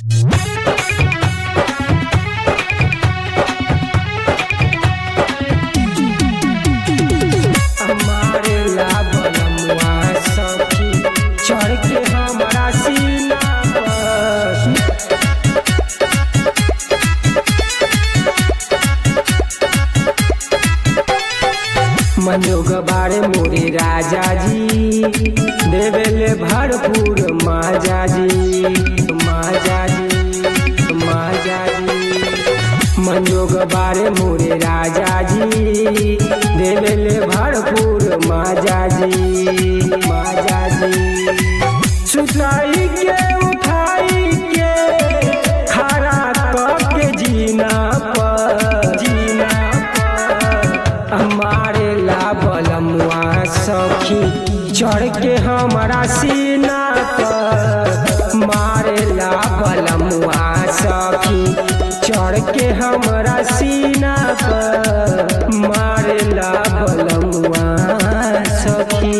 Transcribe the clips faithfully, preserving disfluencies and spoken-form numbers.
हमारे ला बलमुआ सखी चढ़ के हमरा सीना पर। मनोग बारे मोरे राजा जी देवेले भरपूर माजा जी माजा जी माजा जी। मनोग बारे मोरे राजा जी देवेले भरपूर माजा जी माजा जी। सुताई के उठाई के खड़ा के जीना पर जीना पर। हमारे ला बलमुआ सखी चढ़ के हमारा सीना पर। मारे ला बलमुआ सखी चढ़ के हमारा सीना पर। मारे ला बलमुआ सखी।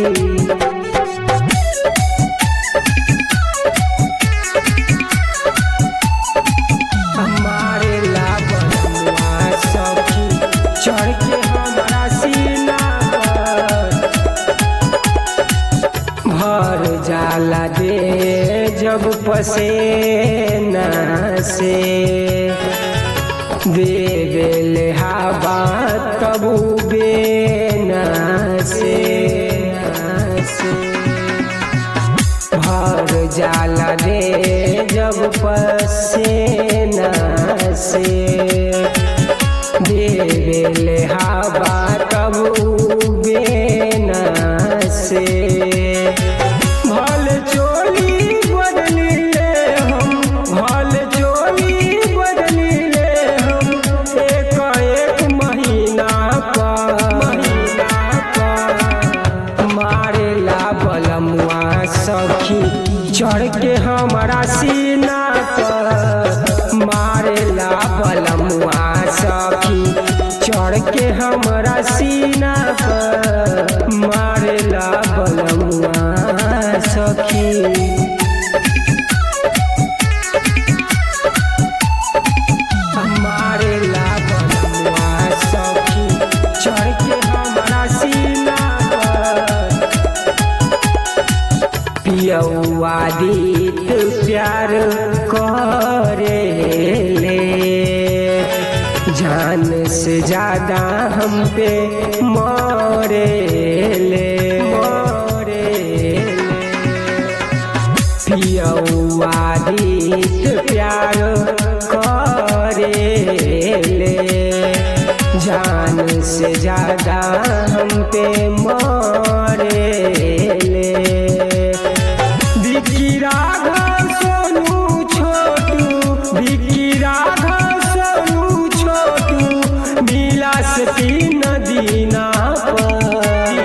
हमारे ला बलमुआ सखी चढ़ के हमारा सीना पर। भर जाला दे जब पसेना से देवेले हवा तब बेना से। भर जाला दे जब पसेना से देवेले हवा तब बेना से। भल चोली बदली ले हम भल चोली बदली ले हम एक एक महीना पर महीना पर। मारे ला बलमुआ सखी चढ़ के हमारा सीना पर। मारे ला बलमुआ सखी चढ़ के हमारा सीना पर। मारे ला बलमुआ सखी। हमारे ला बलमुआ सखी चढ़ के हमारा सीना पर। पियौआ दीत प्यार करे ले जान से ज्यादा हम पे मोरे ले मोरे ले। पियौआ दीत प्यार करे ले जान से ज्यादा हम पे मोरे ले। बिक्की राघव सोनू छोटू बिक्की राघव सोनू छोटू बिलास तीन दीना पर।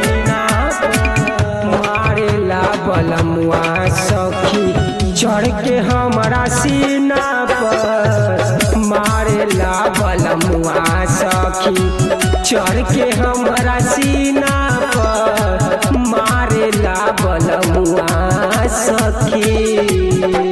मारे ला बलमुआ सखी चढ़ के हमारा सीना पर। मारे ला बलमुआ सखी चढ़ के हमारा सीना पर। मारे ला बलमुआ सखी।